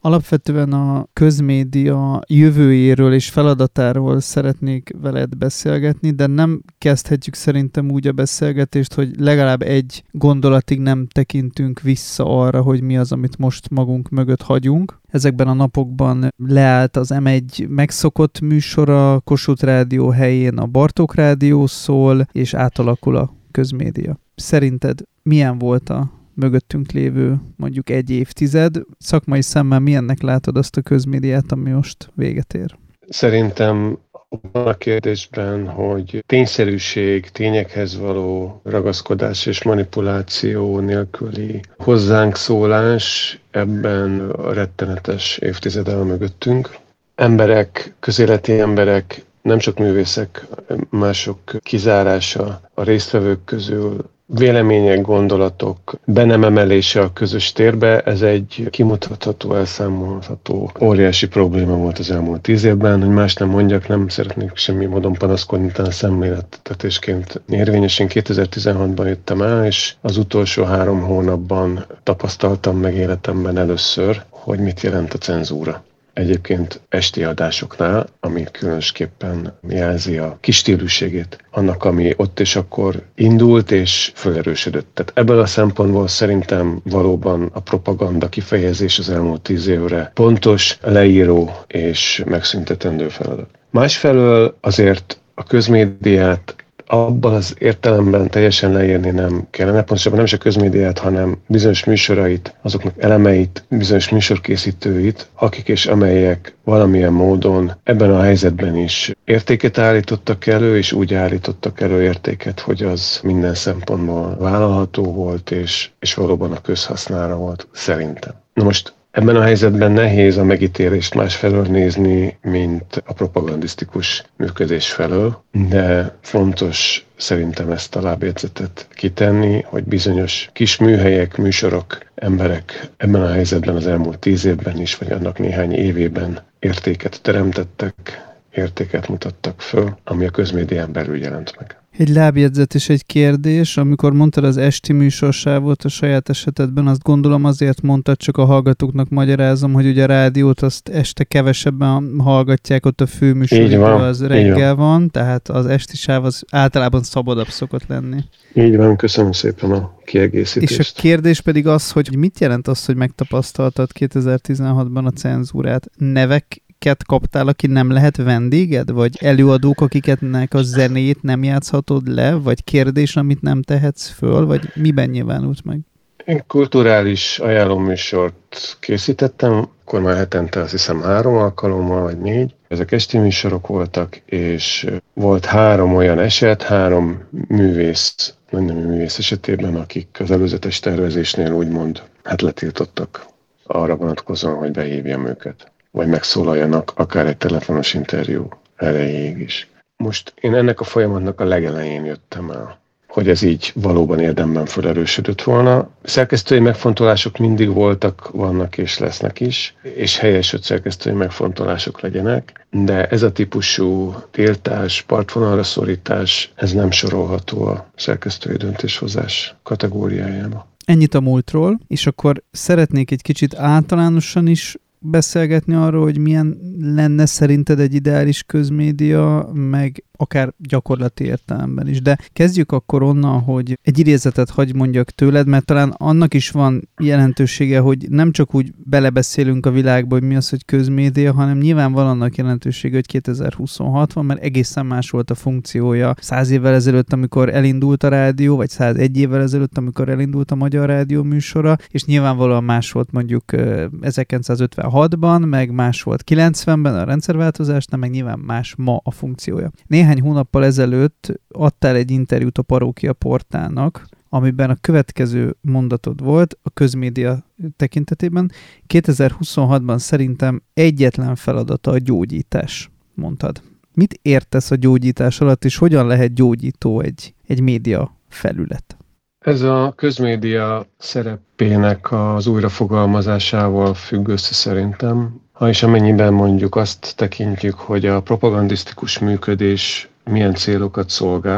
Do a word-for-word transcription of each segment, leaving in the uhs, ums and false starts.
Alapvetően a közmédia jövőjéről és feladatáról szeretnék veled beszélgetni, de nem kezdhetjük szerintem úgy a beszélgetést, hogy legalább egy gondolatig nem tekintünk vissza arra, hogy mi az, amit most magunk mögött hagyunk. Ezekben a napokban leállt az em egy megszokott műsora, Kossuth Rádió helyén a Bartók Rádió szól, és átalakul a közmédia. Szerinted milyen volt a mögöttünk lévő mondjuk egy évtized? Szakmai szemmel milyennek látod azt a közmédiát, ami most véget ér? Szerintem van a kérdésben, hogy tényszerűség, tényekhez való ragaszkodás és manipuláció nélküli hozzánk szólás ebben a rettenetes évtized áll mögöttünk. Emberek, közéleti emberek, nem csak művészek, mások kizárása a résztvevők közül, vélemények, gondolatok be nem emelése a közös térbe, ez egy kimutatható, elszámolható, óriási probléma volt az elmúlt tíz évben, hogy más nem mondjak, nem szeretnék semmi módon panaszkodni, talán szemlélettetésként érvényes. Én kétezer-tizenhatban jöttem el, és az utolsó három hónapban tapasztaltam meg életemben először, hogy mit jelent a cenzúra. Egyébként esti adásoknál, ami különösképpen jelzi a kistílusségét annak, ami ott és akkor indult és felerősödött. Tehát ebből a szempontból szerintem valóban a propaganda kifejezés az elmúlt tíz évre pontos, leíró és megszüntetendő feladat. Másfelől azért a közmédiát abban az értelemben teljesen leírni nem kellene, pontosabban nem is a közmédiát, hanem bizonyos műsorait, azoknak elemeit, bizonyos műsorkészítőit, akik és amelyek valamilyen módon ebben a helyzetben is értéket állítottak elő, és úgy állítottak elő értéket, hogy az minden szempontból vállalható volt, és, és valóban a közhasznára volt, szerintem. Na most ebben a helyzetben nehéz a megítélést másfelől nézni, mint a propagandisztikus működés felől, de fontos szerintem ezt a lábjegyzetet kitenni, hogy bizonyos kis műhelyek, műsorok, emberek ebben a helyzetben az elmúlt tíz évben is, vagy annak néhány évében értéket teremtettek, értéket mutattak föl, ami a közmédián belül jelent meg. Egy lábjegyzet és egy kérdés, amikor mondtad az esti műsorsávot a saját esetedben, azt gondolom azért mondtad, csak a hallgatóknak magyarázom, hogy ugye a rádiót azt este kevesebben hallgatják, ott a főműsoridő az reggel van. van, tehát az esti sáv az általában szabadabb szokott lenni. Így van, köszönöm szépen a kiegészítést. És a kérdés pedig az, hogy mit jelent az, hogy megtapasztaltad kétezer-tizenhatban a cenzúrát? Nevek kaptál, aki nem lehet vendéged? Vagy előadók, akiknek a zenét nem játszhatod le? Vagy kérdés, amit nem tehetsz föl? Vagy miben nyilvánult meg? Én kulturális ajánlóműsort készítettem, akkor már hetente azt hiszem három alkalommal, vagy négy. Ezek esti műsorok voltak, és volt három olyan eset, három művész, nem művész esetében, akik az előzetes tervezésnél úgymond hát letiltottak arra vonatkozóan, hogy behívjam őket, vagy megszólaljanak akár egy telefonos interjú erejéig is. Most én ennek a folyamatnak a legelején jöttem el, hogy ez így valóban érdemben felerősödött volna. Szerkesztői megfontolások mindig voltak, vannak és lesznek is, és helyes, hogy szerkesztői megfontolások legyenek, de ez a típusú tiltás, partvonalra szorítás, ez nem sorolható a szerkesztői döntéshozás kategóriájába. Ennyit a múltról, és akkor szeretnék egy kicsit általánosan is beszélgetni arról, hogy milyen lenne szerinted egy ideális közmédia, meg akár gyakorlati értelemben is. De kezdjük akkor onnan, hogy egy idézetet hagy mondjak tőled, mert talán annak is van jelentősége, hogy nem csak úgy belebeszélünk a világba, hogy mi az, hogy közmédia, hanem nyilván van annak jelentősége, hogy kétezer-huszonhat van, mert egészen más volt a funkciója száz évvel ezelőtt, amikor elindult a rádió, vagy százegy évvel ezelőtt, amikor elindult a Magyar Rádió műsora, és nyilvánvalóan más volt mondjuk ezerkilencszázötvenhatban, meg más volt kilencvenben a rendszerváltozásnál, meg nyilván más ma a funkciója. Néhány hónappal ezelőtt adtál egy interjút a Parókia portálnak, amiben a következő mondatod volt a közmédia tekintetében. kétezer-huszonhatban szerintem egyetlen feladata a gyógyítás, mondtad. Mit értesz a gyógyítás alatt, és hogyan lehet gyógyító egy, egy média felület? Ez a közmédia szerepének az újrafogalmazásával függ össze szerintem. Ha és amennyiben mondjuk azt tekintjük, hogy a propagandisztikus működés milyen célokat szolgált,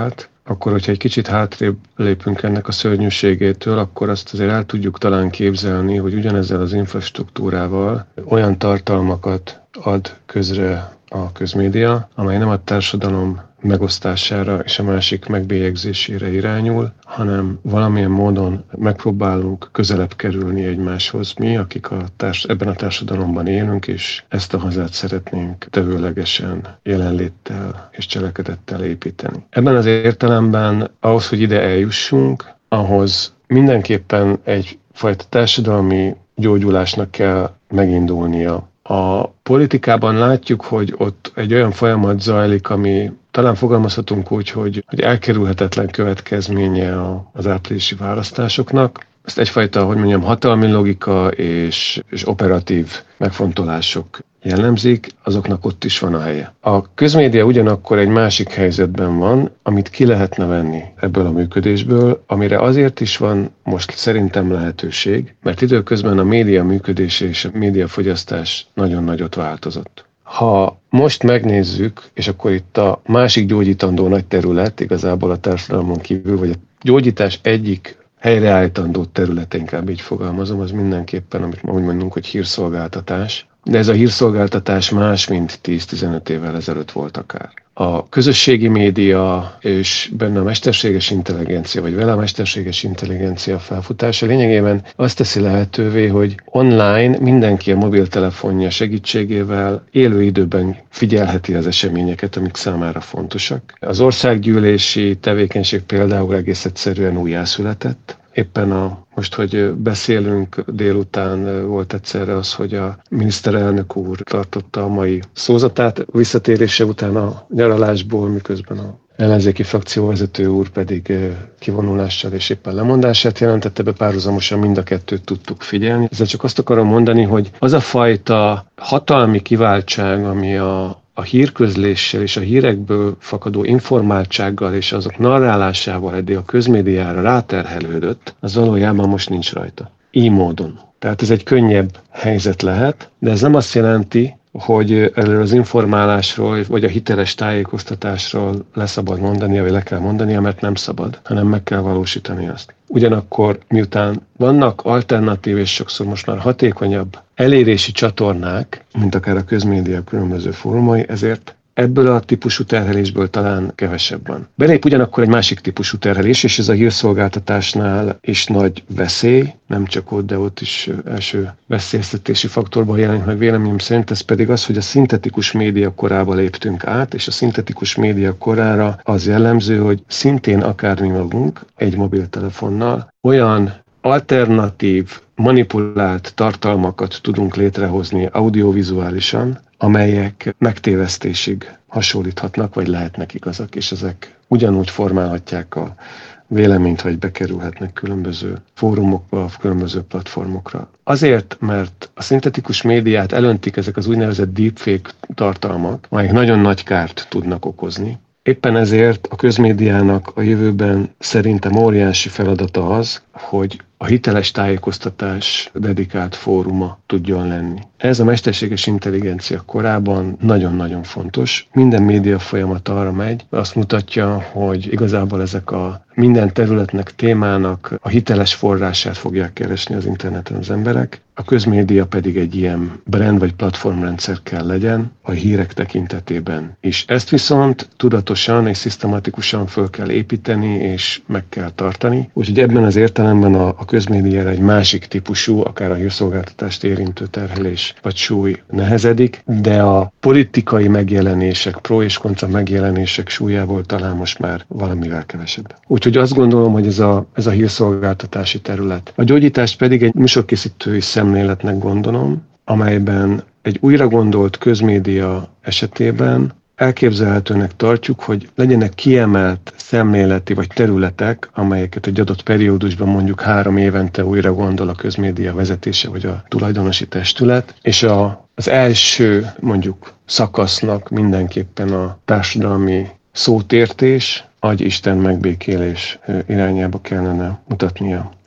akkor hogyha egy kicsit hátrébb lépünk ennek a szörnyűségétől, akkor azt azért el tudjuk talán képzelni, hogy ugyanezzel az infrastruktúrával olyan tartalmakat ad közre a közmédia, amely nem a társadalom megosztására és a másik megbélyegzésére irányul, hanem valamilyen módon megpróbálunk közelebb kerülni egymáshoz. Mi, akik a társ- ebben a társadalomban élünk, és ezt a hazát szeretnénk tevőlegesen jelenléttel és cselekedettel építeni. Ebben az értelemben ahhoz, hogy ide eljussunk, ahhoz mindenképpen egyfajta társadalmi gyógyulásnak kell megindulnia. A politikában látjuk, hogy ott egy olyan folyamat zajlik, ami talán fogalmazhatunk úgy, hogy, hogy elkerülhetetlen következménye az áprilisi választásoknak. Ezt egyfajta, hogy mondjam, hatalmi logika és, és operatív megfontolások jellemzik, azoknak ott is van a helye. A közmédia ugyanakkor egy másik helyzetben van, amit ki lehetne venni ebből a működésből, amire azért is van most szerintem lehetőség, mert időközben a média működése és a médiafogyasztás nagyon nagyot változott. Ha most megnézzük, és akkor itt a másik gyógyítandó nagy terület, igazából a társadalmon kívül, vagy a gyógyítás egyik helyreállítandó területe, inkább így fogalmazom, az mindenképpen, amit úgy mondunk, hogy hírszolgáltatás. De ez a hírszolgáltatás más, mint tíz-tizenöt évvel ezelőtt volt akár. A közösségi média és benne a mesterséges intelligencia, vagy vele a mesterséges intelligencia felfutása lényegében azt teszi lehetővé, hogy online mindenki a mobiltelefonja segítségével élő időben figyelheti az eseményeket, amik számára fontosak. Az országgyűlési tevékenység például egész egyszerűen újjászületett. Éppen a, most, hogy beszélünk, délután volt egyszerre az, hogy a miniszterelnök úr tartotta a mai szózatát visszatérése után a nyaralásból, miközben a ellenzéki frakcióvezető úr pedig kivonulással és éppen lemondását jelentette be, párhuzamosan mind a kettőt tudtuk figyelni. Ezzel csak azt akarom mondani, hogy az a fajta hatalmi kiváltság, ami a a hírközléssel és a hírekből fakadó informáltsággal és azok narrálásával eddig a közmédiára ráterhelődött, az valójában most nincs rajta. Így módon. Tehát ez egy könnyebb helyzet lehet, de ez nem azt jelenti, hogy előre az informálásról vagy a hiteles tájékoztatásról leszabad mondania, vagy le kell mondania, mert nem szabad, hanem meg kell valósítani azt. Ugyanakkor, miután vannak alternatív és sokszor most már hatékonyabb elérési csatornák, mint akár a közmédia különböző fórumai, ezért ebből a típusú terhelésből talán kevesebb van. Belép ugyanakkor egy másik típusú terhelés, és ez a hírszolgáltatásnál is nagy veszély, nem csak ott, de ott is első veszélyeztetési faktorban jelenik meg véleményem szerint, ez pedig az, hogy a szintetikus média korába léptünk át, és a szintetikus média korára az jellemző, hogy szintén akár mi magunk egy mobiltelefonnal olyan alternatív, manipulált tartalmakat tudunk létrehozni audiovizuálisan, amelyek megtévesztésig hasonlíthatnak, vagy lehetnek igazak, és ezek ugyanúgy formálhatják a véleményt, vagy bekerülhetnek különböző fórumokba, különböző platformokra. Azért, mert a szintetikus médiát elöntik ezek az úgynevezett deepfake tartalmak, amelyek nagyon nagy kárt tudnak okozni. Éppen ezért a közmédiának a jövőben szerintem óriási feladata az, hogy a hiteles tájékoztatás dedikált fóruma tudjon lenni. Ez a mesterséges intelligencia korában nagyon-nagyon fontos. Minden média folyamat arra megy, azt mutatja, hogy igazából ezek a minden területnek, témának a hiteles forrását fogják keresni az interneten az emberek. A közmédia pedig egy ilyen brand vagy platformrendszer kell legyen a hírek tekintetében is. Ezt viszont tudatosan és szisztematikusan föl kell építeni és meg kell tartani. Úgyhogy ebben az értelemben a, a közmédiára egy másik típusú, akár a hírszolgáltatást érintő terhelés vagy súly nehezedik, de a politikai megjelenések, pro és kontra megjelenések súlyából talán most már valamivel kevesebb. Úgyhogy azt gondolom, hogy ez a, ez a hírszolgáltatási terület. A gyógyítást pedig egy műsorkészítői szemléletnek gondolom, amelyben egy újra gondolt közmédia esetében elképzelhetőnek tartjuk, hogy legyenek kiemelt szemléleti vagy területek, amelyeket egy adott periódusban mondjuk három évente újra gondol a közmédia vezetése vagy a tulajdonosi testület, és a, az első mondjuk szakasznak mindenképpen a társadalmi szótértés, adj Isten megbékélés irányába kellene mutatnia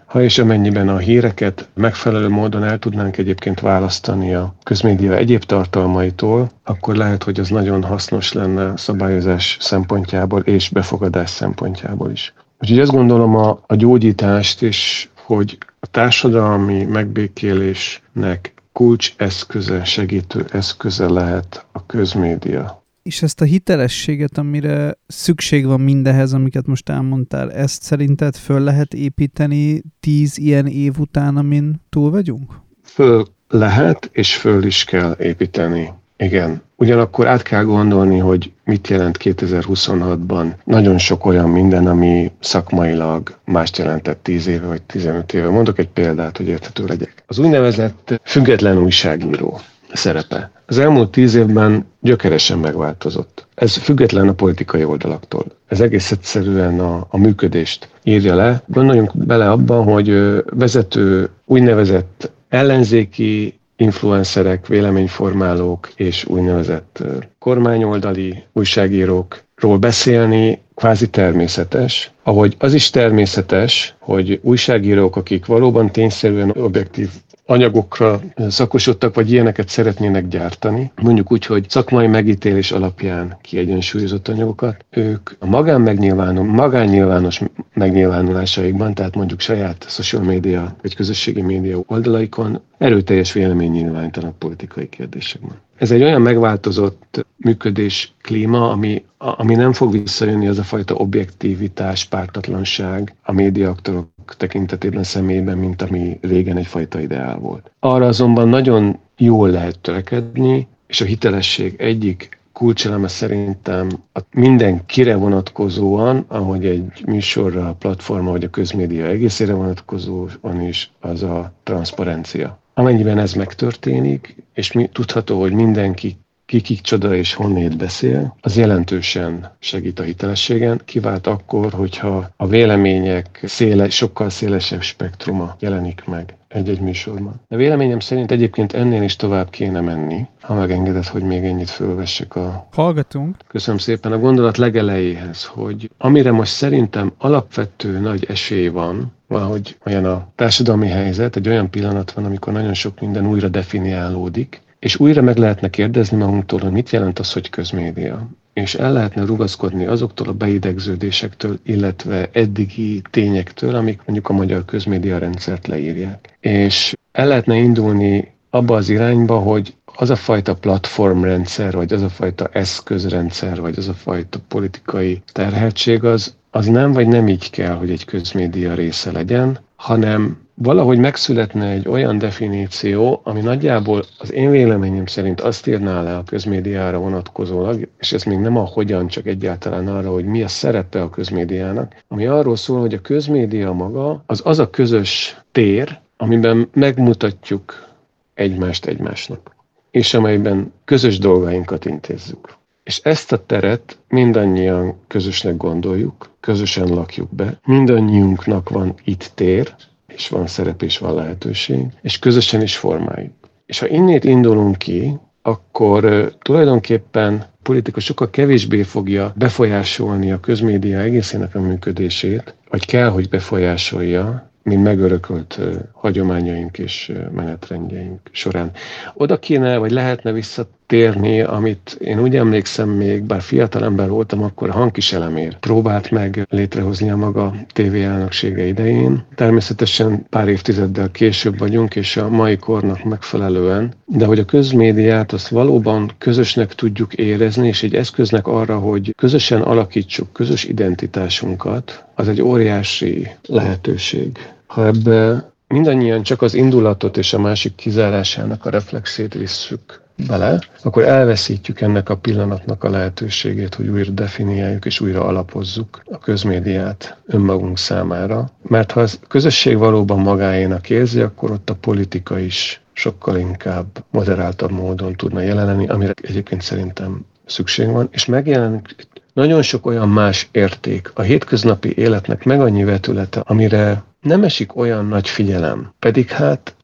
Ha és amennyiben a híreket megfelelő módon el tudnánk egyébként választani a közmédia egyéb tartalmaitól, akkor lehet, hogy az nagyon hasznos lenne szabályozás szempontjából és befogadás szempontjából is. Úgyhogy azt gondolom a, a gyógyítást is, hogy a társadalmi megbékélésnek kulcseszköze, segítő eszköze lehet a közmédia. És ezt a hitelességet, amire szükség van mindehez, amiket most elmondtál, ezt szerinted föl lehet építeni tíz ilyen év után, amin túl vagyunk? Föl lehet, és föl is kell építeni. Igen. Ugyanakkor át kell gondolni, hogy mit jelent kétezer-huszonhatban. Nagyon sok olyan minden, ami szakmailag mást jelentett tíz éve vagy tizenöt éve. Mondok egy példát, hogy érthető legyek. Az úgynevezett független újságíró szerepe az elmúlt tíz évben gyökeresen megváltozott. Ez független a politikai oldalaktól. Ez egész egyszerűen a, a működést írja le. Gondoljunk bele abban, hogy vezető úgynevezett ellenzéki influencerek, véleményformálók és úgynevezett kormányoldali újságírókról beszélni kvázi természetes, ahogy az is természetes, hogy újságírók, akik valóban tényszerűen objektív anyagokra szakosodtak, vagy ilyeneket szeretnének gyártani, mondjuk úgy, hogy szakmai megítélés alapján kiegyensúlyozott anyagokat, ők a magán megnyilvánul, magánnyilvános megnyilvánulásaikban, tehát mondjuk saját social media vagy közösségi média oldalaikon erőteljes vélemény nyilvánítanak politikai kérdésekben. Ez egy olyan megváltozott működés klíma, ami, ami nem fog visszajönni, az a fajta objektivitás, pártatlanság a médiaaktorok tekintetében, személyben, mint ami régen egyfajta ideál volt. Arra azonban nagyon jól lehet törekedni, és a hitelesség egyik kulcseleme szerintem a mindenkire vonatkozóan, ahogy egy műsorra, a platforma vagy a közmédia egészére vonatkozóan is, az a transzparencia. Amennyiben ez megtörténik, és mi, tudható, hogy mindenki ki kicsoda és honnét beszél, az jelentősen segít a hitelességen, kivált akkor, hogyha a vélemények széle, sokkal szélesebb spektruma jelenik meg egy-egy műsorban. De véleményem szerint egyébként ennél is tovább kéne menni, ha megengeded, hogy még ennyit fölvessek a... Hallgatunk. Köszönöm szépen a gondolat legelejéhez, hogy amire most szerintem alapvető nagy esély van, valahogy olyan a társadalmi helyzet, egy olyan pillanat van, amikor nagyon sok minden újra definiálódik, és újra meg lehetne kérdezni magunktól, hogy mit jelent az, hogy közmédia. És el lehetne rugaszkodni azoktól a beidegződésektől, illetve eddigi tényektől, amik mondjuk a magyar közmédia rendszert leírják. És el lehetne indulni abba az irányba, hogy az a fajta platformrendszer, vagy az a fajta eszközrendszer, vagy az a fajta politikai terheltség, az, az nem vagy nem így kell, hogy egy közmédia része legyen, hanem valahogy megszületne egy olyan definíció, ami nagyjából az én véleményem szerint azt írná le a közmédiára vonatkozólag, és ez még nem a hogyan, csak egyáltalán arra, hogy mi a szerepe a közmédiának, ami arról szól, hogy a közmédia maga az az a közös tér, amiben megmutatjuk egymást egymásnak, és amelyben közös dolgainkat intézzük. És ezt a teret mindannyian közösnek gondoljuk, közösen lakjuk be, mindannyiunknak van itt tér, és van szerep, és van lehetőség, és közösen is formáljuk. És ha innét indulunk ki, akkor uh, tulajdonképpen a politika sokkal kevésbé fogja befolyásolni a közmédia egészének a működését, vagy kell, hogy befolyásolja, mint megörökölt uh, hagyományaink és uh, menetrendjeink során. Oda kéne, vagy lehetne visszatérni, amit én úgy emlékszem még, bár fiatal ember voltam, akkor a Hangkiselemér próbált meg létrehozni a maga tévéelnöksége idején. Természetesen pár évtizeddel később vagyunk, és a mai kornak megfelelően, de hogy a közmédiát azt valóban közösnek tudjuk érezni, és egy eszköznek arra, hogy közösen alakítsuk közös identitásunkat, az egy óriási lehetőség. Ha ebbe mindannyian csak az indulatot és a másik kizárásának a reflexét visszük bele, akkor elveszítjük ennek a pillanatnak a lehetőségét, hogy újra definiáljuk és újra alapozzuk a közmédiát önmagunk számára. Mert ha a közösség valóban magáénak érzi, akkor ott a politika is sokkal inkább moderáltabb módon tudna jelenni, amire egyébként szerintem szükség van, és megjelenik nagyon sok olyan más érték a hétköznapi életnek, meg annyi vetülete, amire nem esik olyan nagy figyelem. Pedig hát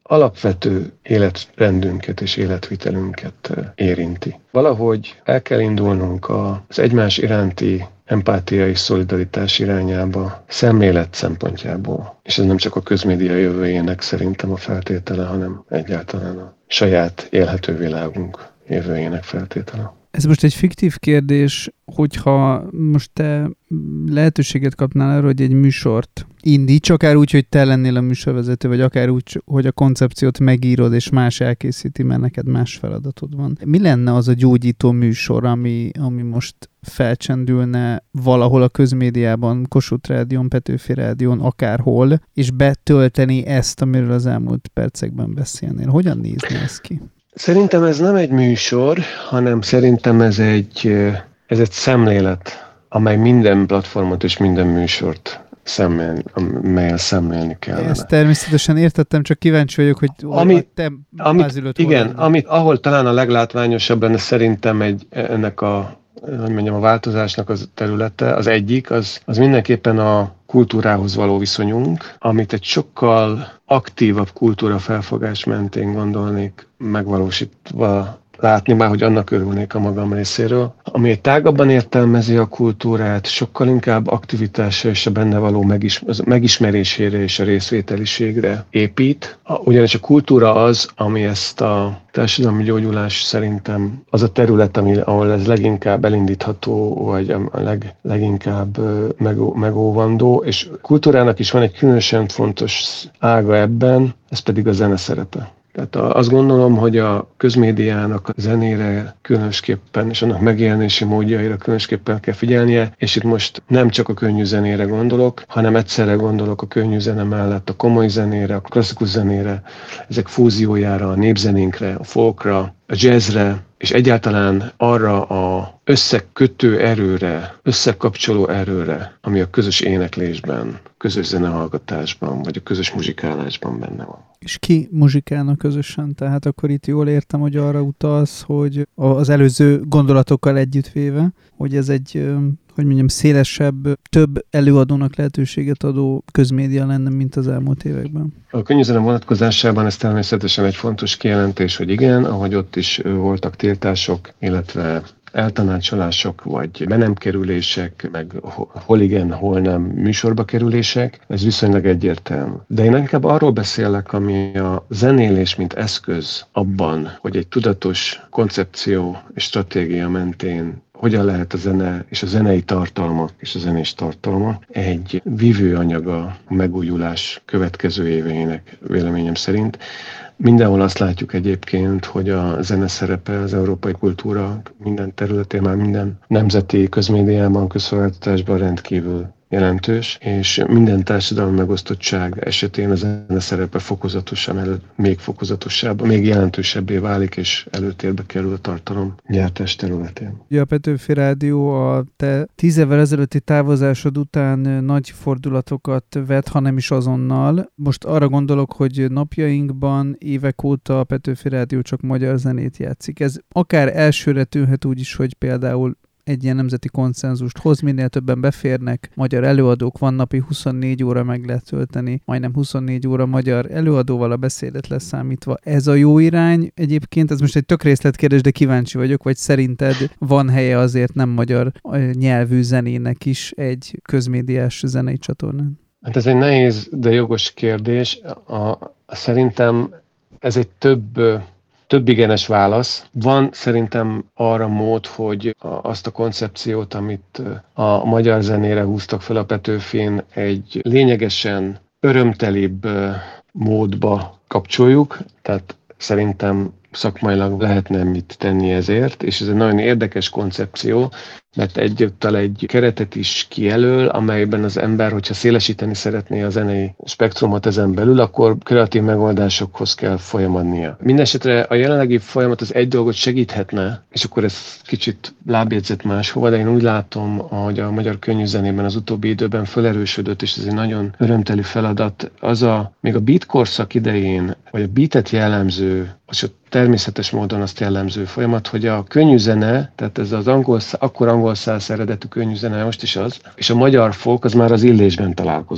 alapvető életrendünket és életvitelünket érinti. Valahogy el kell indulnunk az egymás iránti empátia és szolidaritás irányába, szemlélet szempontjából. És ez nem csak a közmédia jövőjének szerintem a feltétele, hanem egyáltalán a saját élhető világunk jövőjének feltétele. Ez most egy fiktív kérdés, hogyha most te lehetőséget kapnál arra, hogy egy műsort indíts, akár úgy, hogy te lennél a műsorvezető, vagy akár úgy, hogy a koncepciót megírod, és más elkészíti, mert neked más feladatod van. Mi lenne az a gyógyító műsor, ami, ami most felcsendülne valahol a közmédiában, Kossuth Rádión, Petőfi Rádión, akárhol, és betölteni ezt, amiről az elmúlt percekben beszélnél? Hogyan nézne ez ki? Szerintem ez nem egy műsor, hanem szerintem ez egy, ez egy szemlélet, amely minden platformot és minden műsort szemlél, amelyel szemlélni kellene. Ezt természetesen értettem, csak kíváncsi vagyok, hogy amit, te amit, igen, amit, ahol talán a leglátványosabb lenne szerintem egy, ennek a, hogy mondjam, a változásnak az területe, az egyik, az, az mindenképpen a kultúrához való viszonyunk, amit egy sokkal aktívabb kultúra felfogás mentén gondolnék megvalósítva látni, már hogy annak örülnék a magam részéről, ami egy tágabban értelmezi a kultúrát, sokkal inkább aktivitásra és a benne való megismer- megismerésére és a részvételiségre épít. Ugyanis a kultúra az, ami ezt a társadalmi gyógyulás szerintem az a terület, ami, ahol ez leginkább elindítható, vagy a leg, leginkább megó, megóvandó, és kultúrának is van egy különösen fontos ága ebben, ez pedig a zene szerepe. Tehát azt gondolom, hogy a közmédiának a zenére különösképpen, és annak megjelenési módjaira különösképpen kell figyelnie, és itt most nem csak a könnyű zenére gondolok, hanem egyszerre gondolok a könnyű zene mellett a komoly zenére, a klasszikus zenére, ezek fúziójára, a népzenénkre, a folkra, a jazzre, és egyáltalán arra a összekötő erőre, összekapcsoló erőre, ami a közös éneklésben, közös zenehallgatásban, vagy a közös muzsikálásban benne van. És ki muzsikálna közösen? Tehát akkor itt jól értem, hogy arra utalsz, hogy az előző gondolatokkal együttvéve, hogy ez egy, hogy mondjam, szélesebb, több előadónak lehetőséget adó közmédia lenne, mint az elmúlt években. A könnyűzene vonatkozásában ez természetesen egy fontos kijelentés, hogy igen, ahogy ott is voltak tiltások, illetve eltanácsolások, vagy be nem kerülések, meg hol igen, hol nem műsorba kerülések, ez viszonylag egyértelmű. De én inkább arról beszélek, ami a zenélés, mint eszköz abban, hogy egy tudatos koncepció és stratégia mentén hogyan lehet a zene és a zenei tartalmak és a zenés tartalma egy vívő anyaga a megújulás következő éveinek véleményem szerint. Mindenhol azt látjuk egyébként, hogy a zene szerepe az európai kultúra minden területén, már minden nemzeti közmédiában, közszolgáltatásban rendkívül jelentős, és minden társadalmi megosztottság esetén a zene szerepe fokozatosan, elő, még fokozatosabb, még jelentősebbé válik, és előtérbe kerül a tartalom gyártás területén. Ugye a Petőfi Rádió a te tíz évvel ezelőtti távozásod után nagy fordulatokat vett, ha nem is azonnal. Most arra gondolok, hogy napjainkban évek óta a Petőfi Rádió csak magyar zenét játszik. Ez akár elsőre tűnhet úgy is, hogy például egy ilyen nemzeti konszenzust hoz, minél többen beférnek, magyar előadók van, napi huszonnégy óra meg lehet tölteni, majdnem huszonnégy óra magyar előadóval, a beszédet leszámítva. Ez a jó irány egyébként, ez most egy tök részletkérdés, de kíváncsi vagyok, vagy szerinted van helye azért nem magyar nyelvű zenének is egy közmédiás zenei csatornán? Hát ez egy nehéz, de jogos kérdés. A, szerintem ez egy több... Több igenes válasz. Van szerintem arra mód, hogy azt a koncepciót, amit a magyar zenére húztak fel a Petőfin, egy lényegesen örömtelibb módba kapcsoljuk. Tehát szerintem szakmailag lehetne mit tenni ezért, és ez egy nagyon érdekes koncepció, mert egyúttal egy keretet is kijelöl, amelyben az ember, hogyha szélesíteni szeretné a zenei spektrumot ezen belül, akkor kreatív megoldásokhoz kell folyamodnia. Mindenesetre a jelenlegi folyamat az egy dolgot segíthetne, és akkor ez kicsit lábjegyzett máshova, de én úgy látom, hogy a magyar könnyűzenében az utóbbi időben felerősödött, és ez egy nagyon örömteli feladat. Az a, még a beat korszak idején, vagy a beatet jellemző, és természetes módon azt jellemző folyamat, hogy a könnyűzene, tehát ez az angol, akkor angol száz eredetű könnyűzene, most is az, és a magyar folk az már az illésben találkozott.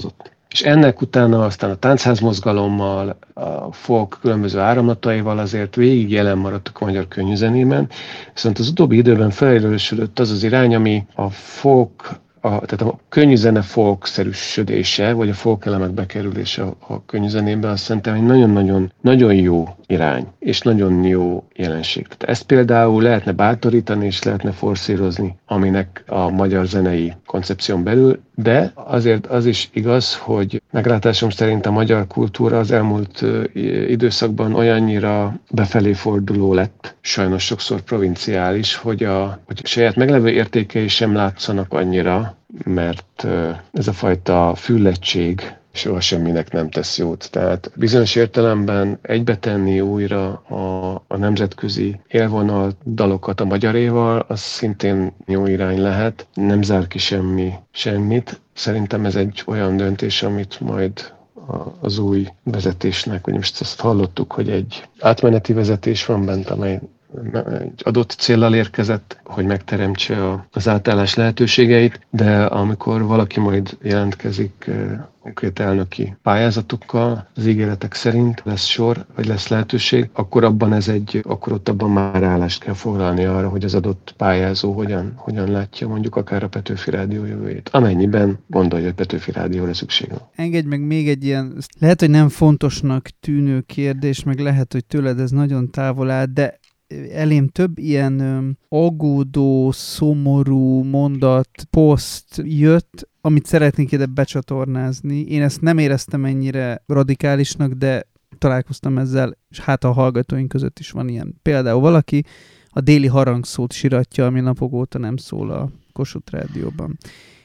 És ennek utána aztán a táncházmozgalommal, a folk különböző áramlataival azért végig jelen maradtak a magyar könnyűzenében, viszont az utóbbi időben felerősödött az az irány, ami a folk, a, tehát a könnyűzene folk-szerűsödése, vagy a folk elemek bekerülése a, a könnyűzenében, azt szerintem egy nagyon-nagyon nagyon jó irány, és nagyon jó jelenség. Tehát ezt például lehetne bátorítani, és lehetne forszírozni, aminek a magyar zenei koncepción belül, de azért az is igaz, hogy meglátásom szerint a magyar kultúra az elmúlt időszakban olyannyira befelé forduló lett, sajnos sokszor provinciális, hogy a, hogy a saját meglevő értékei sem látszanak annyira, mert ez a fajta füllettség soha semminek nem tesz jót. Tehát bizonyos értelemben egybetenni újra a, a nemzetközi élvonal dalokat a magyaréval, az szintén jó irány lehet. Nem zár ki semmi, semmit. Szerintem ez egy olyan döntés, amit majd az új vezetésnek, hogy most azt hallottuk, hogy egy átmeneti vezetés van bent, amely egy adott céllal érkezett, hogy megteremtse az átállás lehetőségeit, de amikor valaki majd jelentkezik konkrét elnöki pályázatokkal, az ígéretek szerint lesz sor, vagy lesz lehetőség, akkor abban ez egy, akkor ott abban már állást kell foglalni arra, hogy az adott pályázó hogyan, hogyan látja mondjuk akár a Petőfi Rádió jövőjét. Amennyiben gondolja, hogy Petőfi Rádióra szükség van. Engedj meg még egy ilyen, lehet, hogy nem fontosnak tűnő kérdés, meg lehet, hogy tőled ez nagyon távol áll, de elém több ilyen öm, aggódó, szomorú mondat, poszt jött, amit szeretnék ide becsatornázni. Én ezt nem éreztem ennyire radikálisnak, de találkoztam ezzel, és hát a hallgatóink között is van ilyen. Például valaki a Déli Harangszót siratja, ami napok óta nem szól a Kossuth Rádióban.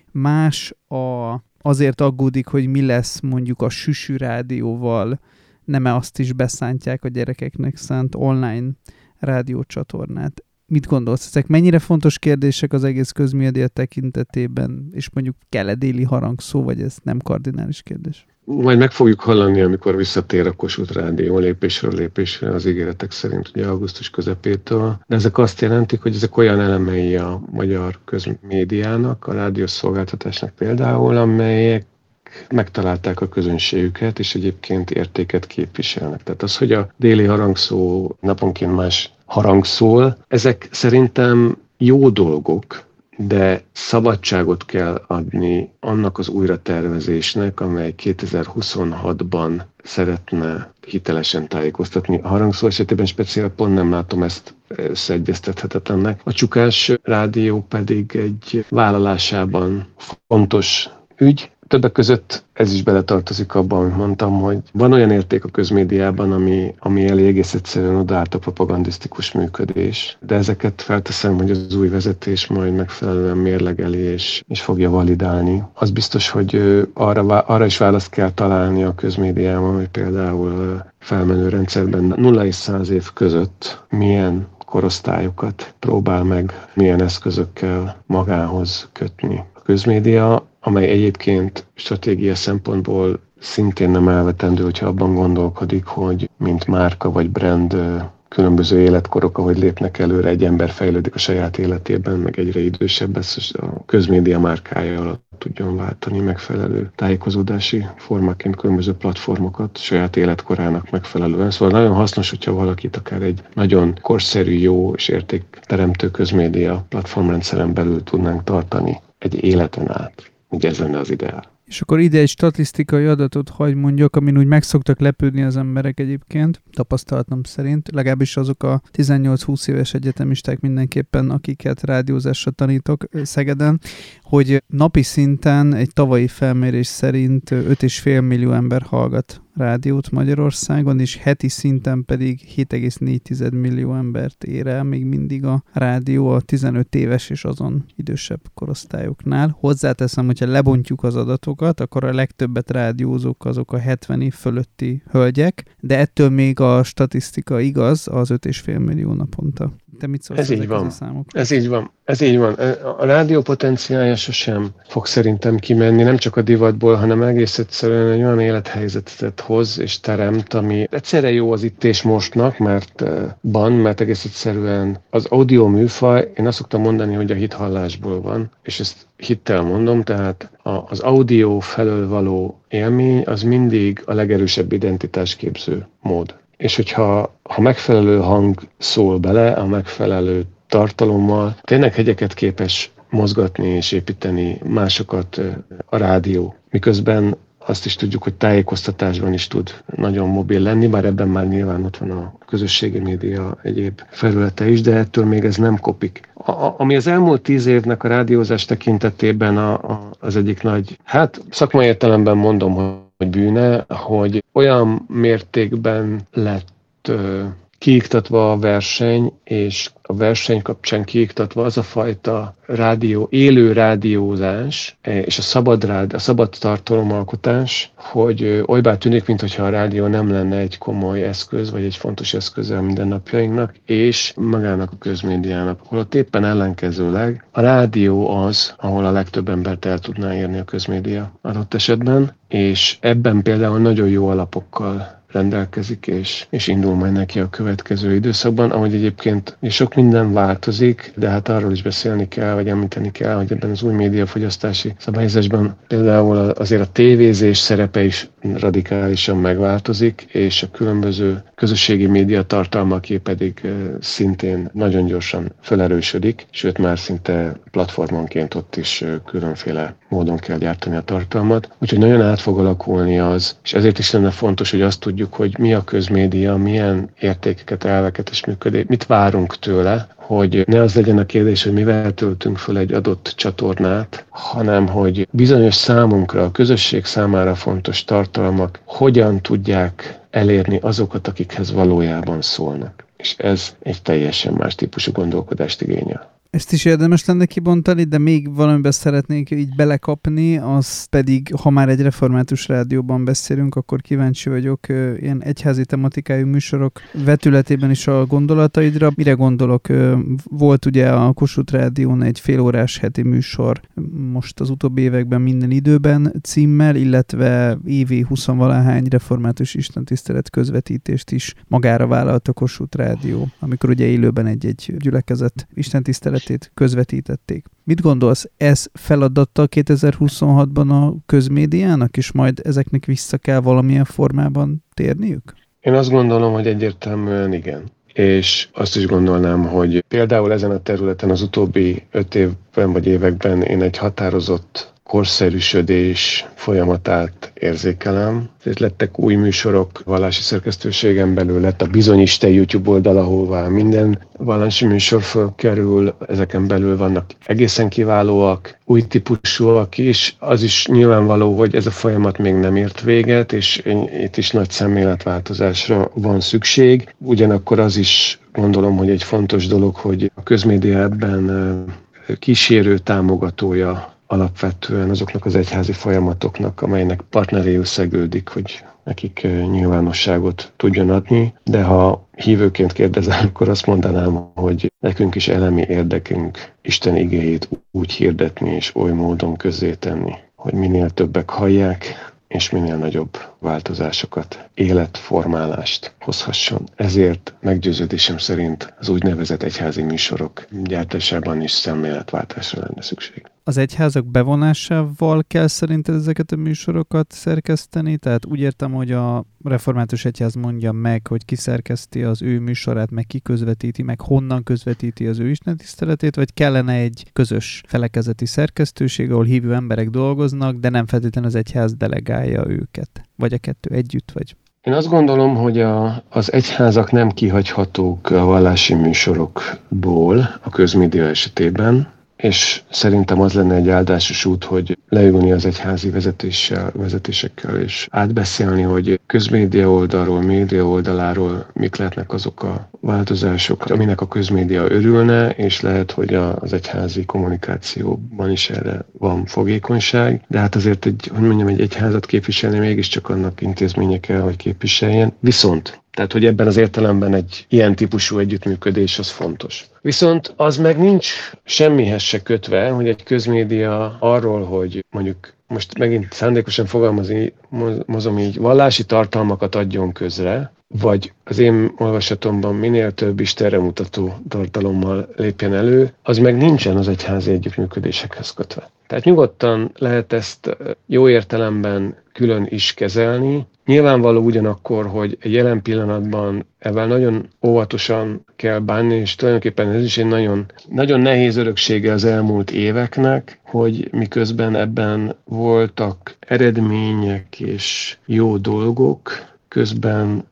Más a, azért aggódik, hogy mi lesz mondjuk a Süsű Rádióval, nem-e azt is beszántják a gyerekeknek szánt online rádiócsatornát. Mit gondolsz? Ezek mennyire fontos kérdések az egész közmédia tekintetében, és mondjuk kell-e Déli Harangszó, vagy ez nem kardinális kérdés? Majd meg fogjuk hallani, amikor visszatér a Kossuth Rádió lépésről lépésre az ígéretek szerint, ugye augusztus közepétől. De ezek azt jelentik, hogy ezek olyan elemei a magyar közmédiának, a rádiószolgáltatásnak például, amelyek megtalálták a közönségüket, és egyébként értéket képviselnek. Tehát az, hogy a Déli Harangszó naponként más harangszól, ezek szerintem jó dolgok, de szabadságot kell adni annak az újratervezésnek, amely kétezer-huszonhatban szeretne hitelesen tájékoztatni. A harangszó esetében speciál pont nem látom ezt összeegyeztethetetlennek. A Csukás Rádió pedig egy vállalásában fontos ügy. Többek között ez is beletartozik abban, amit mondtam, hogy van olyan érték a közmédiában, ami, ami elég egész egyszerűen odaállt a propagandisztikus működés. De ezeket felteszem, hogy az új vezetés majd megfelelően mérlegeli és, és fogja validálni. Az biztos, hogy arra, arra is választ kell találni a közmédiában, hogy például felmenő rendszerben nulla és száz év között milyen korosztályokat próbál meg, milyen eszközökkel magához kötni. A közmédia, amely egyébként stratégia szempontból szintén nem elvetendő, hogyha abban gondolkodik, hogy mint márka vagy brand különböző életkorok, ahogy lépnek előre, egy ember fejlődik a saját életében, meg egyre idősebb lesz, a közmédia márkája alatt tudjon váltani megfelelő tájékozódási formaként különböző platformokat saját életkorának megfelelően. Szóval nagyon hasznos, hogyha valakit akár egy nagyon korszerű, jó és értékteremtő közmédia platformrendszeren belül tudnánk tartani egy életen át. Ugye ez lenne az ideál. És akkor ide egy statisztikai adatot hagy mondjak, amin úgy meg szoktak lepődni az emberek egyébként, tapasztalatom szerint, legalábbis azok a tizennyolc-húsz éves egyetemisták mindenképpen, akiket rádiózásra tanítok Szegeden, hogy napi szinten egy tavalyi felmérés szerint öt és fél millió ember hallgat rádiót Magyarországon, és heti szinten pedig hét egész négy millió embert ér el még mindig a rádió a tizenöt éves és azon idősebb korosztályoknál. Hozzáteszem, hogyha lebontjuk az adatokat, akkor a legtöbbet rádiózók azok a hetven év fölötti hölgyek, de ettől még a statisztika igaz, az öt és fél millió naponta. Te mit szólsz Ez így ezekhez van. a számokhoz? Ez így van. Ez így van. A rádió potenciálja sosem fog szerintem kimenni, nem csak a divatból, hanem egész egyszerűen egy olyan élethelyzetet hoz és teremt, ami egyszerre jó az itt és mostnak, mert ban, mert egész egyszerűen az audio műfaj, én azt szoktam mondani, hogy a hithallásból van, és ezt hittel mondom, tehát az audio felől való élmény az mindig a legerősebb identitásképző mód. És hogyha ha megfelelő hang szól bele, a megfelelő tartalommal, tényleg hegyeket képes mozgatni és építeni másokat a rádió. Miközben azt is tudjuk, hogy tájékoztatásban is tud nagyon mobil lenni, bár ebben már nyilván ott van a közösségi média egyéb felülete is, de ettől még ez nem kopik. A, ami az elmúlt tíz évnek a rádiózás tekintetében a, a, az egyik nagy, hát szakmai értelemben mondom, hogy bűne, hogy olyan mértékben lett ö, kiiktatva a verseny, és a verseny kapcsán kiiktatva az a fajta rádió, élő rádiózás és a szabad, rád, a szabad tartalomalkotás, hogy olybá tűnik, mintha a rádió nem lenne egy komoly eszköz, vagy egy fontos eszköze a mindennapjainknak, és magának a közmédiának. Holott éppen ellenkezőleg a rádió az, ahol a legtöbb embert el tudná érni a közmédia adott esetben, és ebben például nagyon jó alapokkal rendelkezik, és, és indul majd neki a következő időszakban, ahogy egyébként sok minden változik, de hát arról is beszélni kell, vagy említeni kell, hogy ebben az új médiafogyasztási szabályozásban például azért a tévézés szerepe is radikálisan megváltozik, és a különböző közösségi média tartalmaké pedig szintén nagyon gyorsan felerősödik, sőt már szinte platformonként ott is különféle módon kell gyártani a tartalmat. Úgyhogy nagyon át fog alakulni az, és ezért is lenne fontos, hogy azt tudjuk, hogy mi a közmédia, milyen értékeket, elveket és működés, mit várunk tőle, hogy ne az legyen a kérdés, hogy mivel töltünk föl egy adott csatornát, hanem hogy bizonyos számunkra, a közösség számára fontos tartalmak hogyan tudják elérni azokat, akikhez valójában szólnak. És ez egy teljesen más típusú gondolkodást igényel. Ezt is érdemes lenne kibontani, de még valamiben szeretnék így belekapni, az pedig, ha már egy református rádióban beszélünk, akkor kíváncsi vagyok ilyen egyházi tematikájú műsorok vetületében is a gondolataidra. Mire gondolok? Volt ugye a Kossuth Rádión egy félórás heti műsor, most az utóbbi években Minden időben címmel, illetve évi huszonvalahány református istentisztelet közvetítést is magára vállalt a Kossuth Rádió, amikor ugye élőben egy-egy gyülekezet istentisztelet közvetítették. Mit gondolsz, ez feladata kétezer-huszonhatban a közmédiának, és majd ezeknek vissza kell valamilyen formában térniük? Én azt gondolom, hogy egyértelműen igen. És azt is gondolnám, hogy például ezen a területen az utóbbi öt évben vagy években én egy határozott korszerűsödés folyamatát érzékelem. Lettek új műsorok, vallási szerkesztőségen belül lett a Bizonyisten YouTube oldal, ahová minden vallási műsor fölkerül, ezeken belül vannak egészen kiválóak, új típusúak is. Az is nyilvánvaló, hogy ez a folyamat még nem ért véget, és itt is nagy szemléletváltozásra van szükség. Ugyanakkor az is gondolom, hogy egy fontos dolog, hogy a közmédia ebben kísérő támogatója alapvetően azoknak az egyházi folyamatoknak, amelynek partneréül szegődik, hogy nekik nyilvánosságot tudjon adni. De ha hívőként kérdezem, akkor azt mondanám, hogy nekünk is elemi érdekünk Isten igéjét úgy hirdetni és oly módon közzétenni, hogy minél többek hallják, és minél nagyobb változásokat, életformálást hozhasson. Ezért meggyőződésem szerint az úgynevezett egyházi műsorok gyártásában is szemléletváltásra lenne szükség. Az egyházak bevonásával kell szerinted ezeket a műsorokat szerkeszteni? Tehát úgy értem, hogy a református egyház mondja meg, hogy ki szerkeszti az ő műsorát, meg ki közvetíti, meg honnan közvetíti az ő istentiszteletét, vagy kellene egy közös felekezeti szerkesztőség, ahol hívő emberek dolgoznak, de nem feltétlenül az egyház delegálja őket? Vagy a kettő együtt, vagy? Én azt gondolom, hogy a, az egyházak nem kihagyhatók a vallási műsorokból a közmédia esetében, és szerintem az lenne egy áldásos út, hogy leülni az egyházi vezetéssel, vezetésekkel, és átbeszélni, hogy közmédia oldalról, média oldaláról mik lehetnek azok a változások, aminek a közmédia örülne, és lehet, hogy az egyházi kommunikációban is erre van fogékonyság, de hát azért egy, hogy mondjam, egy egyházat képviselni mégiscsak annak intézménye kell, hogy képviseljen. Viszont Tehát, hogy ebben az értelemben egy ilyen típusú együttműködés az fontos. Viszont az meg nincs semmihez se kötve, hogy egy közmédia arról, hogy mondjuk most megint szándékosan fogalmazni, mozom így, vallási tartalmakat adjon közre, vagy az én olvasatomban minél több Istenre mutató tartalommal lépjen elő, az meg nincsen az egyházi együttműködésekhez kötve. Tehát nyugodtan lehet ezt jó értelemben külön is kezelni. Nyilvánvaló ugyanakkor, hogy egy jelen pillanatban ebben nagyon óvatosan kell bánni, és tulajdonképpen ez is egy nagyon, nagyon nehéz öröksége az elmúlt éveknek, hogy miközben ebben voltak eredmények és jó dolgok, közben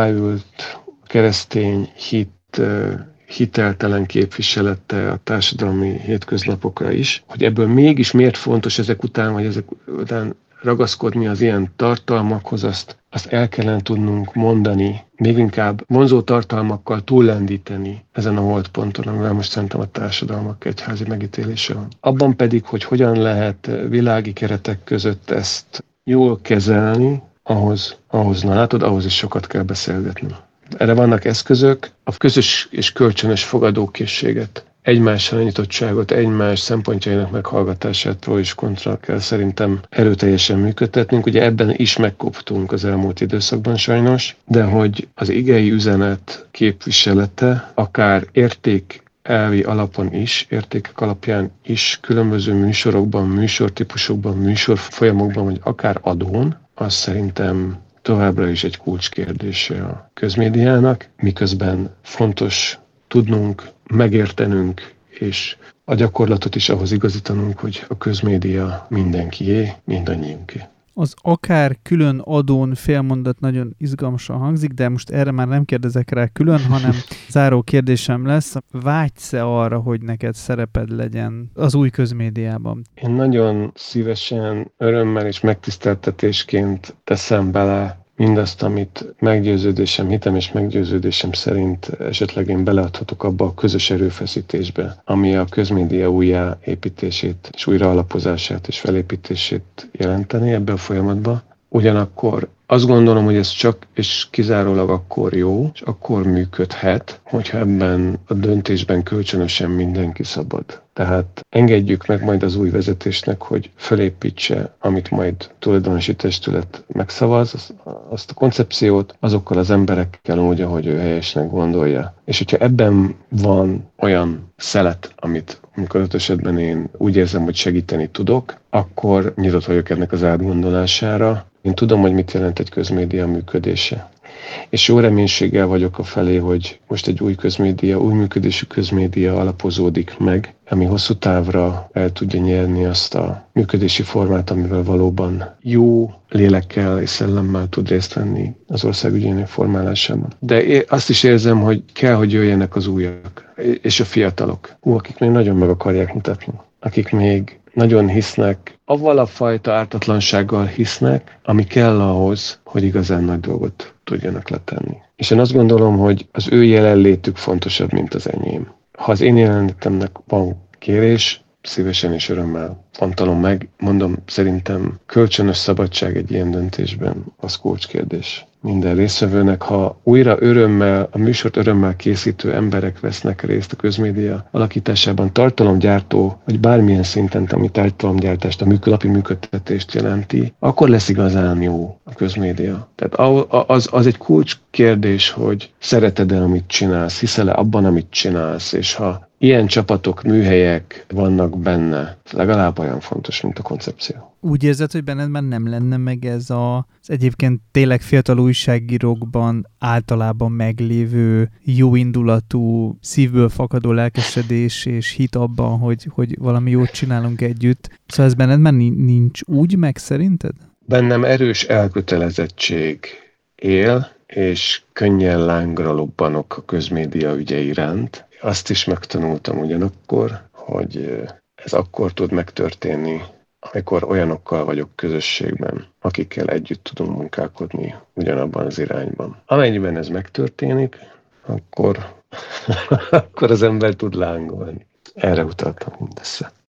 ráült a keresztény hit hiteltelen képviselete a társadalmi hétköznapokra is, hogy ebből mégis miért fontos ezek után, vagy ezek után ragaszkodni az ilyen tartalmakhoz, azt, azt el kellene tudnunk mondani, még inkább vonzó tartalmakkal túllendíteni ezen a holdponton, amivel most szerintem a társadalmak egyházi megítélése van. Abban pedig, hogy hogyan lehet világi keretek között ezt jól kezelni, ahhoz, ahhoz na látod, ahhoz is sokat kell beszélgetni. Erre vannak eszközök, a közös és kölcsönös fogadókészséget, egymásra nyitottságot, egymás szempontjainak meghallgatásától is kontra kell szerintem erőteljesen működtetnünk. Ugye ebben is megkoptunk az elmúlt időszakban sajnos, de hogy az igei üzenet képviselete akár érték elvi alapon is, értékek alapján is, különböző műsorokban, műsortípusokban, műsorfolyamokban, vagy akár adón, az szerintem továbbra is egy kulcskérdése a közmédiának, miközben fontos tudnunk, megértenünk, és a gyakorlatot is ahhoz igazítanunk, hogy a közmédia mindenkié, mindannyiunké. Az akár külön adón félmondat nagyon izgalmasan hangzik, de most erre már nem kérdezek rá külön, hanem záró kérdésem lesz. Vágysz-e arra, hogy neked szereped legyen az új közmédiában? Én nagyon szívesen, örömmel és megtiszteltetésként teszem bele mindazt, amit meggyőződésem, hitem és meggyőződésem szerint esetleg én beleadhatok abba a közös erőfeszítésbe, ami a közmédia újjáépítését és újraalapozását és felépítését jelenteni ebbe a folyamatba. Ugyanakkor azt gondolom, hogy ez csak és kizárólag akkor jó, és akkor működhet, hogyha ebben a döntésben kölcsönösen mindenki szabad. Tehát engedjük meg majd az új vezetésnek, hogy felépítse, amit majd tulajdonosi testület megszavaz, azt a koncepciót azokkal az emberekkel úgy, ahogy ő helyesnek gondolja. És hogyha ebben van olyan szelet, amit amikor öt esetben én úgy érzem, hogy segíteni tudok, akkor nyitott vagyok ennek az átgondolására. Én tudom, hogy mit jelent egy közmédia működése. És jó reménységgel vagyok a felé, hogy most egy új közmédia, új működésű közmédia alapozódik meg, ami hosszú távra el tudja nyerni azt a működési formát, amivel valóban jó lélekkel és szellemmel tud részt venni az ország ügyének formálásában. De azt is érzem, hogy kell, hogy jöjjenek az újak, és a fiatalok, Hú, akik még nagyon meg akarják mutatni, akik még nagyon hisznek, avval a fajta ártatlansággal hisznek, ami kell ahhoz, hogy igazán nagy dolgot tudjanak letenni. És én azt gondolom, hogy az ő jelenlétük fontosabb, mint az enyém. Ha az én jelenlétemnek van kérés, szívesen és örömmel fontolom meg. Mondom, szerintem kölcsönös szabadság egy ilyen döntésben az kulcskérdés minden résztvevőnek. Ha újra örömmel, a műsort örömmel készítő emberek vesznek részt a közmédia alakításában, tartalomgyártó, vagy bármilyen szinten, ami tartalomgyártást, a műkölapi működtetést jelenti, akkor lesz igazán jó a közmédia. Tehát az, az egy kulcskérdés, hogy szereted-e, amit csinálsz, hiszel-e abban, amit csinálsz, és ha ilyen csapatok, műhelyek vannak benne, legalább olyan fontos, mint a koncepció. Úgy érzed, hogy benned már nem lenne meg ez a, az egyébként tényleg fiatal újságírókban általában meglévő jóindulatú, szívből fakadó lelkesedés és hit abban, hogy, hogy valami jót csinálunk együtt. Szóval ez benned már nincs úgy meg szerinted? Bennem erős elkötelezettség él, és könnyen lángra lobbanok a közmédia ügye iránt. Azt is megtanultam ugyanakkor, hogy ez akkor tud megtörténni, amikor olyanokkal vagyok közösségben, akikkel együtt tudunk munkálkodni ugyanabban az irányban. Amennyiben ez megtörténik, akkor, akkor az ember tud lángolni. Erre utaltam mindössze.